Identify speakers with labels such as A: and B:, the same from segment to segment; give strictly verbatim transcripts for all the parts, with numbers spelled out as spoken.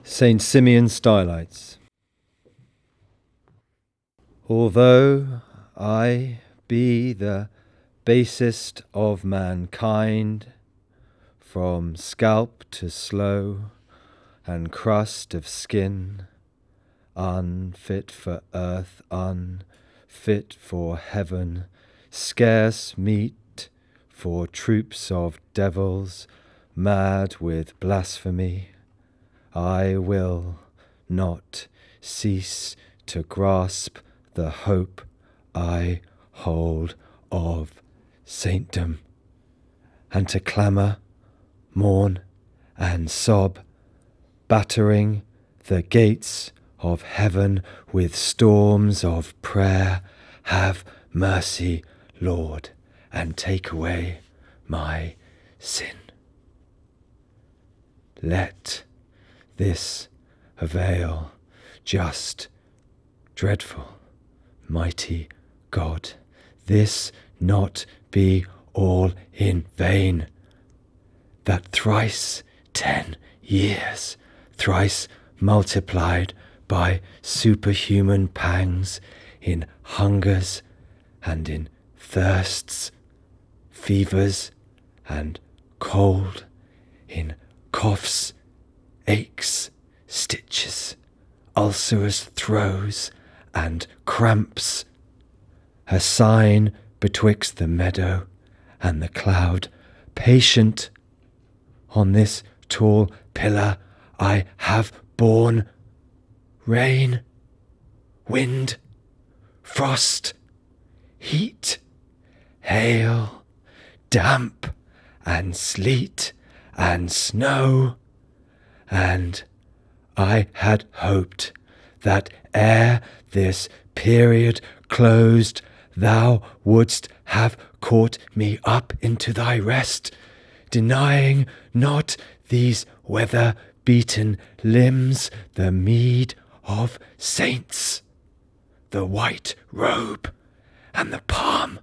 A: Saint Simeon Stylites. Although I be the basest of mankind, from scalp to sloe and crust of skin, unfit for earth, unfit for heaven, scarce meet for troops of devils mad with blasphemy, I will not cease to grasp the hope I hold of saintdom, and to clamour, mourn, and sob, battering the gates of heaven with storms of prayer. Have mercy, Lord, and take away my sin. Let this avail, just, dreadful, mighty God, this not be all in vain, that thrice ten years, thrice multiplied by superhuman pangs, in hungers and in thirsts, fevers and cold, in coughs, aches, stitches, ulcerous throes, and cramps, a sign betwixt the meadow and the cloud, patient on this tall pillar I have borne rain, wind, frost, heat, hail, damp, and sleet, and snow, and I had hoped that ere this period closed, thou wouldst have caught me up into thy rest, denying not these weather-beaten limbs the meed of saints, the white robe and the palm.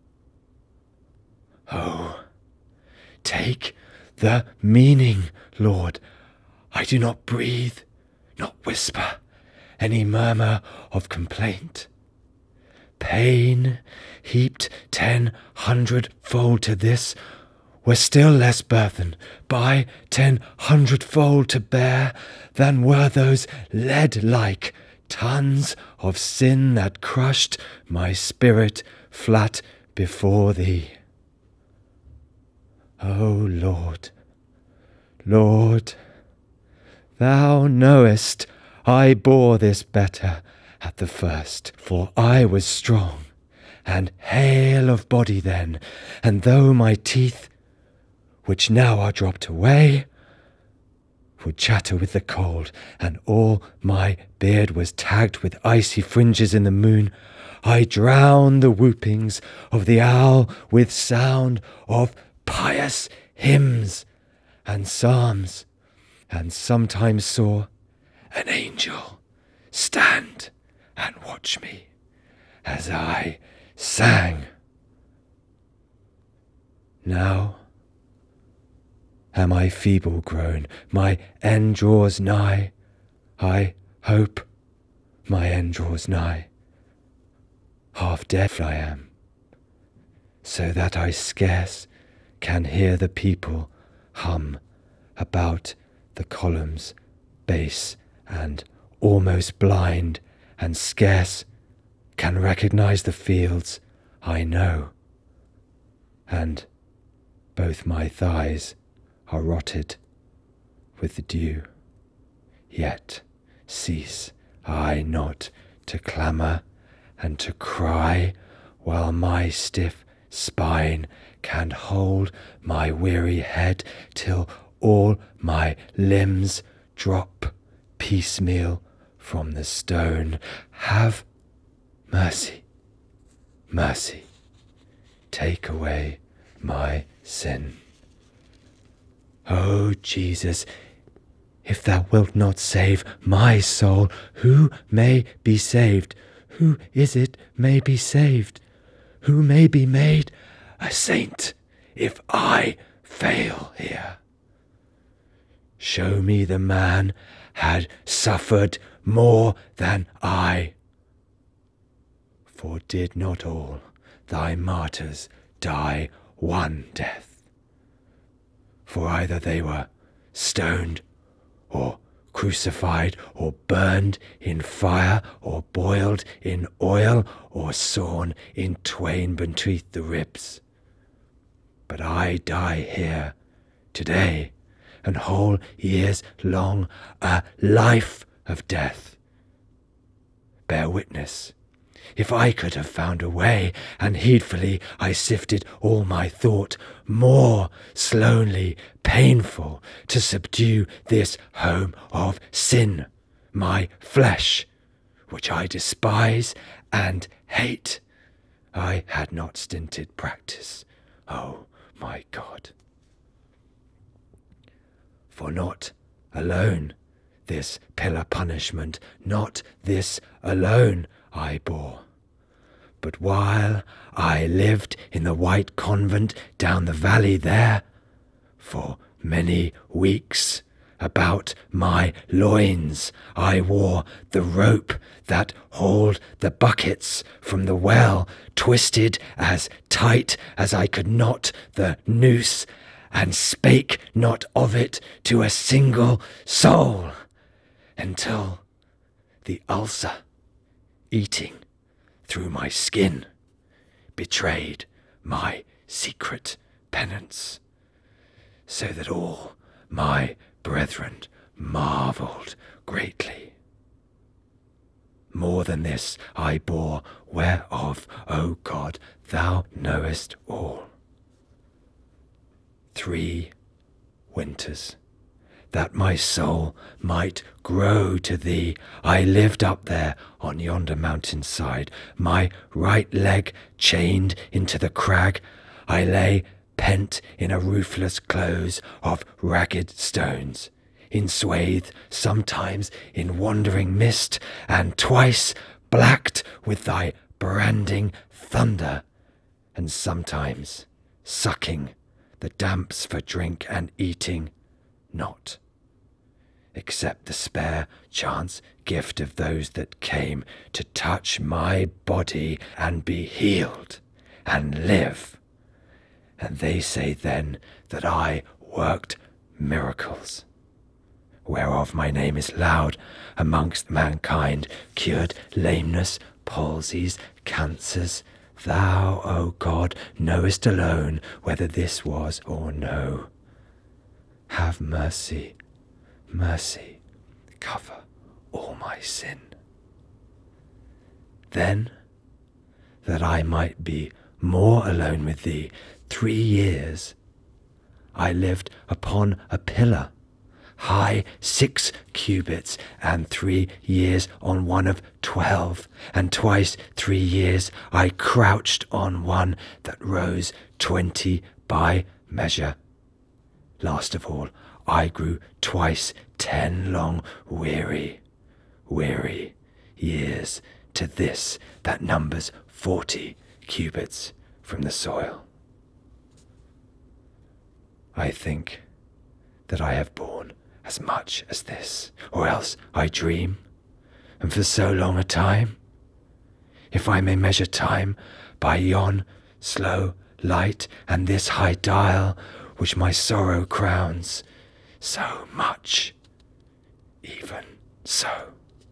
A: Oh, take the meaning, Lord. I do not breathe, not whisper, any murmur of complaint. Pain, heaped ten hundredfold to this, were still less burthen by ten hundredfold to bear than were those lead-like tons of sin that crushed my spirit flat before thee. O Lord, Lord, thou knowest I bore this better at the first, for I was strong and hale of body then, and though my teeth, which now are dropped away, would chatter with the cold, and all my beard was tagged with icy fringes in the moon, I drowned the whoopings of the owl with sound of pious hymns and psalms, and sometimes saw an angel stand and watch me as I sang. Now am I feeble grown, my end draws nigh, I hope my end draws nigh. Half deaf I am, so that I scarce can hear the people hum about the column's base, and almost blind, and scarce can recognize the fields I know, and both my thighs are rotted with the dew. Yet cease I not to clamour and to cry, while my stiff spine can hold my weary head, till all my limbs drop piecemeal from the stone. Have mercy, mercy, take away my sin. O Jesus, if thou wilt not save my soul, who may be saved? Who is it may be saved? Who may be made a saint if I fail here? show me the man had suffered more than I. For did not all thy martyrs die one death? For either they were stoned, or crucified, or burned in fire, or boiled in oil, or sawn in twain beneath the ribs. But I die here today, and whole years long, a life of death. Bear witness, if I could have found a way, and heedfully I sifted all my thought, more slowly painful, to subdue this home of sin, my flesh, which I despise and hate, I had not stinted practice, O my God. For not alone this pillar punishment, not this alone I bore, but while I lived in the white convent down the valley there, for many weeks about my loins I wore the rope that hauled the buckets from the well, twisted as tight as I could knot the noose, and spake not of it to a single soul, until the ulcer, eating through my skin, betrayed my secret penance, so that all my brethren marvelled greatly. More than this I bore, whereof, O God, thou knowest all. Three winters, that my soul might grow to thee, I lived up there on yonder mountain side, my right leg chained into the crag. I lay pent in a roofless close of ragged stones, in swathe sometimes in wandering mist, and twice blacked with thy branding thunder, and sometimes sucking the damps for drink and eating not, except the spare chance gift of those that came to touch my body and be healed and live. And they say then that I worked miracles, whereof my name is loud amongst mankind, cured lameness, palsies, cancers. Thou, O God, knowest alone whether this was or no. Have mercy, mercy, cover all my sin. Then, that I might be more alone with thee, three years I lived upon a pillar, high six cubits, and three years on one of twelve, and twice three years I crouched on one that rose twenty by measure. Last of all, I grew twice ten long weary, weary years to this that numbers forty cubits from the soil. I think that I have borne as much as this, or else I dream, and for so long a time, if I may measure time by yon slow light and this high dial which my sorrow crowns, so much, even so.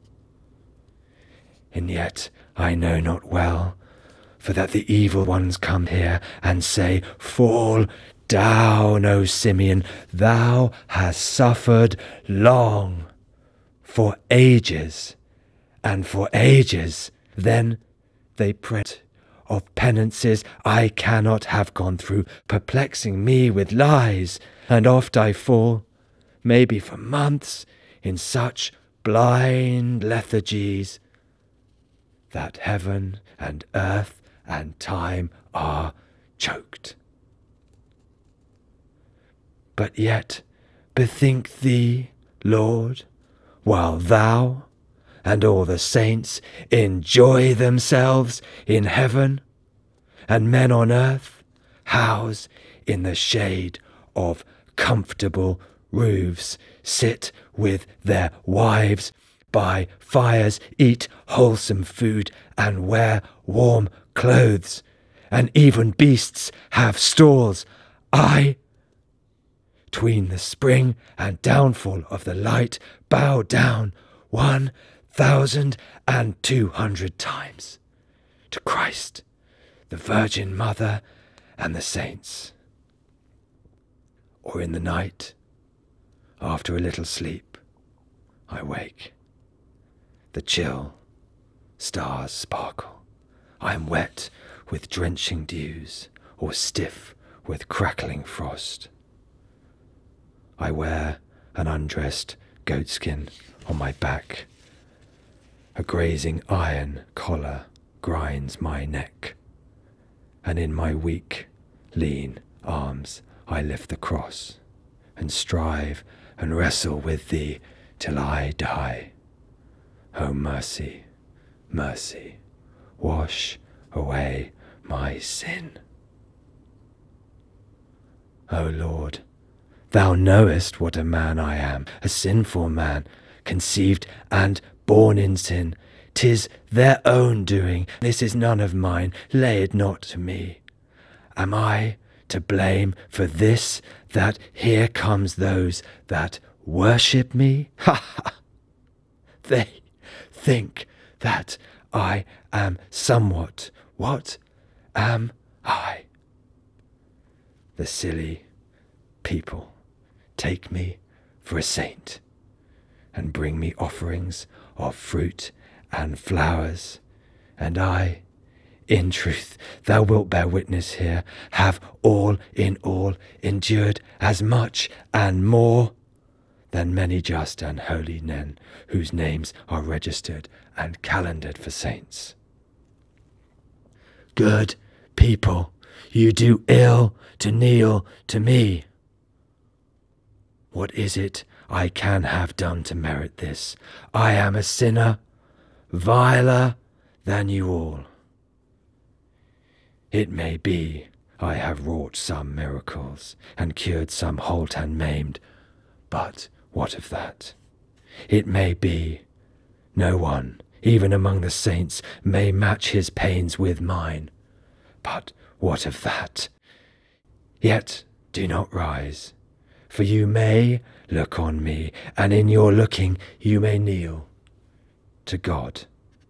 A: And yet I know not well, for that the evil ones come here and say, Fall down, O Simeon, thou hast suffered long, for ages, and for ages. Then they prate of penances I cannot have gone through, perplexing me with lies, and oft I fall, maybe for months, in such blind lethargies, that heaven and earth and time are choked. But yet bethink thee, Lord, while thou and all the saints enjoy themselves in heaven, and men on earth house in the shade of comfortable roofs, sit with their wives, by fires eat wholesome food, and wear warm clothes, and even beasts have stalls. I, tween the spring and downfall of the light, bow down one thousand and two hundred times to Christ, the Virgin Mother, and the saints. Or in the night, after a little sleep, I wake. The chill stars sparkle. I am wet with drenching dews, or stiff with crackling frost. I wear an undressed goatskin on my back. A grazing iron collar grinds my neck, and in my weak, lean arms I lift the cross, and strive and wrestle with thee till I die. O mercy, mercy, wash away my sin. O Lord, thou knowest what a man I am, a sinful man, conceived and born in sin. 'Tis their own doing, this is none of mine, lay it not to me. Am I to blame for this, that here comes those that worship me? Ha ha! They think that I am somewhat. What am I? The silly people take me for a saint, and bring me offerings of fruit and flowers, and I, in truth, thou wilt bear witness here, have all in all endured as much and more than many just and holy men whose names are registered and calendared for saints. Good people, you do ill to kneel to me. What is it I can have done to merit this? I am a sinner, viler than you all. It may be I have wrought some miracles, and cured some halt and maimed, but what of that? It may be no one, even among the saints, may match his pains with mine, but what of that? Yet do not rise, for you may look on me, and in your looking you may kneel to God.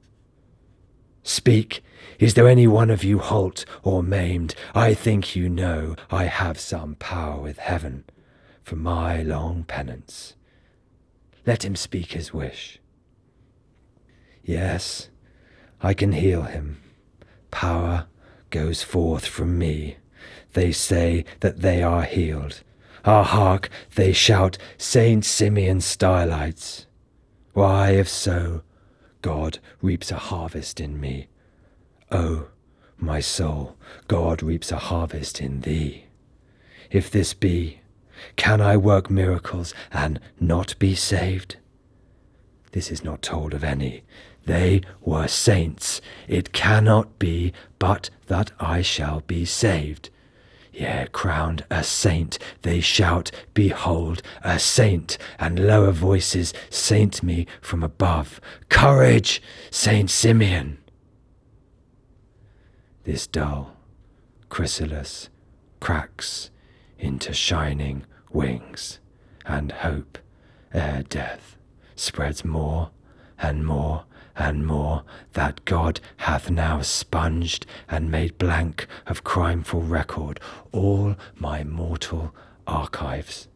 A: Speak, is there any one of you halt or maimed? I think you know I have some power with heaven for my long penance. Let him speak his wish. Yes, I can heal him. Power goes forth from me. They say that they are healed. Ah, hark, they shout, Saint Simeon Stylites. Why, if so, God reaps a harvest in me. Oh, my soul, God reaps a harvest in thee. If this be, can I work miracles and not be saved? This is not told of any. They were saints. It cannot be but that I shall be saved. Yea, crowned a saint, they shout, Behold, a saint, and lower voices saint me from above. Courage, Saint Simeon! This dull chrysalis cracks into shining wings, and hope, ere death, spreads more and more and more, that God hath now sponged and made blank of crimeful record all my mortal archives.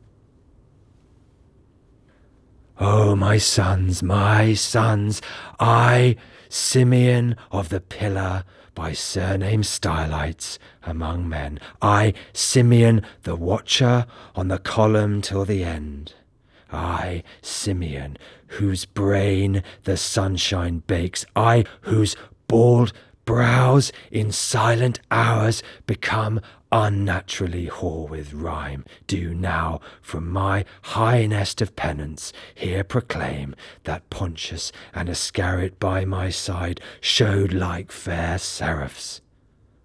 A: O my sons, my sons, I, Simeon of the Pillar, by surname Stylites among men, I, Simeon the Watcher on the column till the end, I, Simeon, whose brain the sunshine bakes, I, whose bald brows in silent hours become unnaturally hoar with rhyme, do now from my high nest of penance here proclaim that Pontius and Iscariot by my side showed like fair seraphs.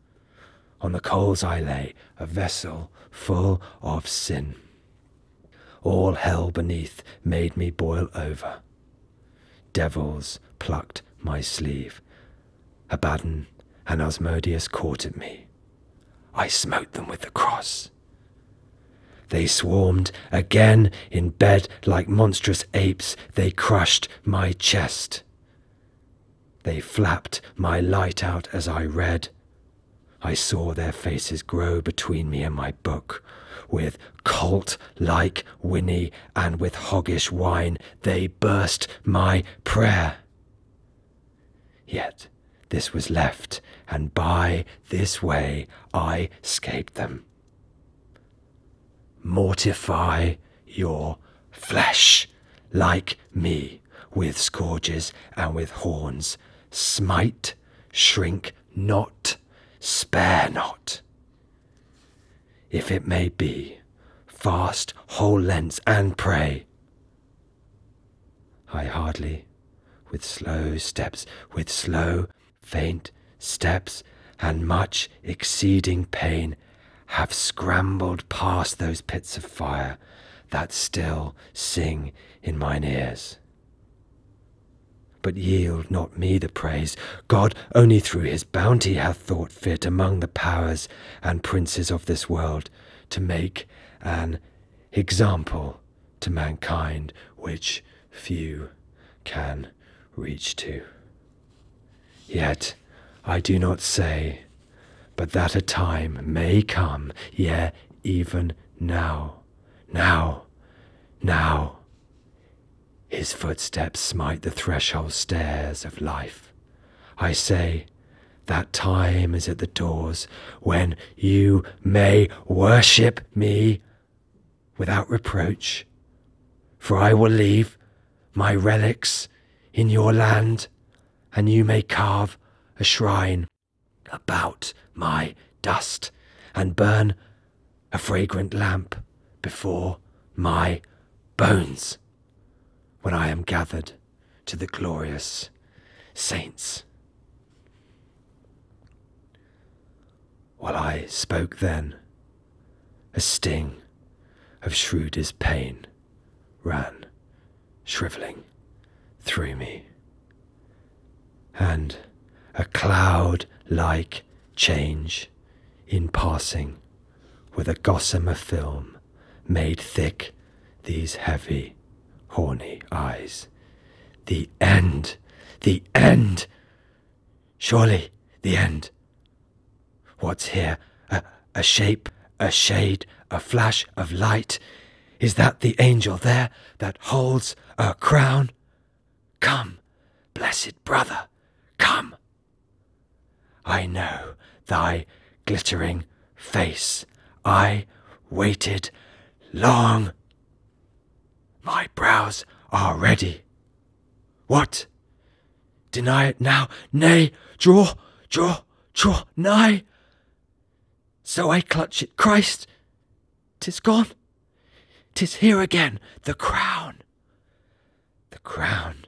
A: On the coals I lay a vessel full of sin.
B: all hell beneath made me boil over. Devils plucked my sleeve. Abaddon and Asmodeus caught at me. I smote them with the cross. They swarmed again in bed like monstrous apes. They crushed my chest. They flapped my light out as I read. I saw their faces grow between me and my book. With colt-like whinny and with hoggish whine, they burst my prayer. Yet this was left, and by this way I 'scaped them. Mortify your flesh like me, with scourges and with horns. Smite, shrink not, spare not. If it may be, fast whole lengths and pray. I hardly, with slow steps, with slow, faint steps, and much exceeding pain, have scrambled past those pits of fire that still sing in mine ears. But yield not me the praise. God only through his bounty hath thought fit among the powers and princes of this world to make an example to mankind which few can reach to. Yet I do not say but that a time may come, yea, even now, now, now, his footsteps smite the threshold stairs of life. I say, that time is at the doors when you may worship me without reproach, for I will leave my relics in your land, and you may carve a shrine about my dust, and burn a fragrant lamp before my bones, when I am gathered to the glorious saints. While I spoke then, a sting of shrewdest pain ran shrivelling through me, and a cloud-like change in passing with a gossamer film made thick these heavy, horny eyes. The end! The end! Surely the end! What's here? A, a shape, a shade, a flash of light. Is that the angel there that holds a crown? Come, blessed brother, come. I know thy glittering face. I waited long. My brows are ready. What? Deny it now? Nay, draw, draw, draw nigh. So I clutch it. Christ, 'tis gone. 'Tis here again, the crown. The crown.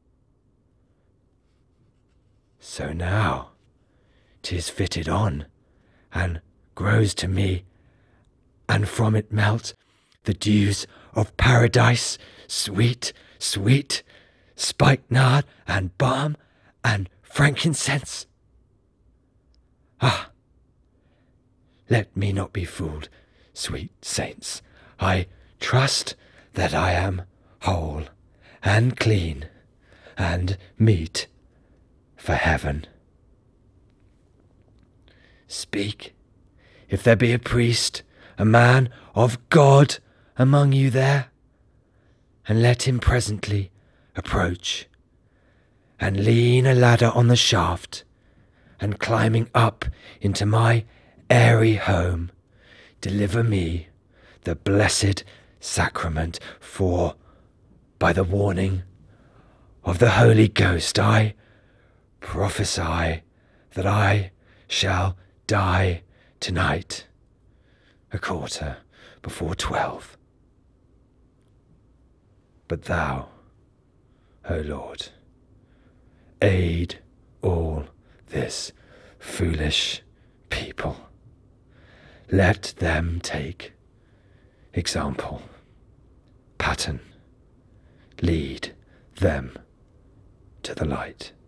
B: So now 'tis fitted on, and grows to me, and from it melt the dews of paradise, sweet, sweet, spikenard and balm and frankincense. Ah, let me not be fooled, sweet saints. I trust that I am whole and clean and meet for heaven. Speak, if there be a priest, a man of God among you there, and let him presently approach, and lean a ladder on the shaft, and climbing up into my airy home, deliver me the blessed sacrament, for by the warning of the Holy Ghost I prophesy that I shall die tonight, a quarter before twelve. But thou, O Lord, aid all this foolish people. Let them take example. pattern. Lead them to the light.